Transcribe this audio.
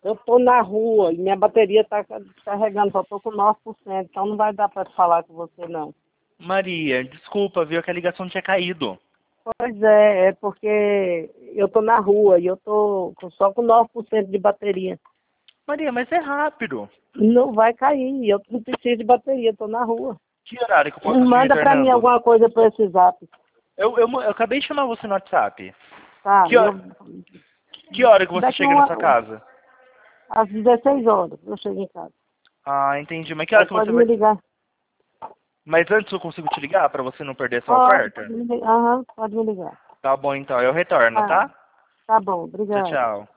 Eu tô na rua e minha bateria tá carregando, só tô com 9%, então não vai dar pra falar com você, não. Maria, desculpa, viu que a ligação tinha caído. Pois é, é porque eu tô na rua e eu tô só com 9% de bateria. Maria, mas é rápido. Não vai cair, eu não preciso de bateria, eu tô na rua. Que horário que eu posso te Manda pra mim retornando? alguma coisa por esse zap. Eu acabei de chamar você no WhatsApp. Tá, Que hora, que hora que você daqui chega na sua casa? às 16 horas eu chego em casa. Ah, entendi. Mas que hora Aí que você pode vai... me ligar. Mas antes eu consigo te ligar pra você não perder essa Pode oferta? me ligar. Aham, pode me ligar. Tá bom então, eu retorno, Tá, tá? tá bom, Tchau, obrigada. tchau.